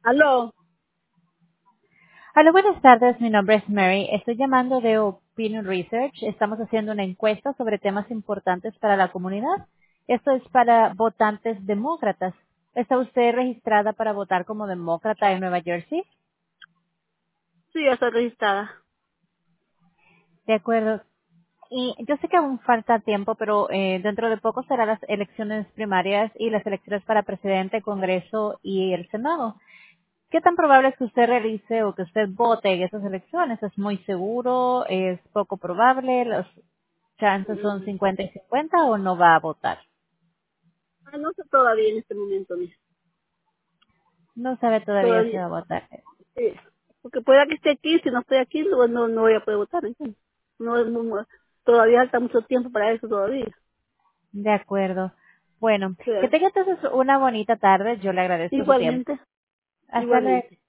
Aló. Hola, buenas tardes. Mi nombre es Mary. Estoy llamando de Opinion Research. Estamos haciendo una encuesta sobre temas importantes para la comunidad. Esto es para votantes demócratas. ¿Está usted registrada para votar como demócrata en Nueva Jersey? Sí, ya estoy registrada. De acuerdo. Y yo sé que aún falta tiempo, pero dentro de poco serán las elecciones primarias y las elecciones para presidente, Congreso y el Senado. ¿Qué tan probable es que usted realice o que usted vote en esas elecciones? ¿Es muy seguro? ¿Es poco probable? ¿Los chances son Mm. 50 y 50 o no va a votar? No sé todavía en este momento, mija. No sabe todavía si Todavía. va a votar. Sí. Porque pueda que esté aquí, si no estoy aquí, no voy a poder votar. Entonces. No, todavía falta mucho tiempo para eso todavía. De acuerdo. Bueno, Sí. que tenga entonces una bonita tarde. Yo le agradezco su tiempo. Igualmente, Hasta luego. igualmente.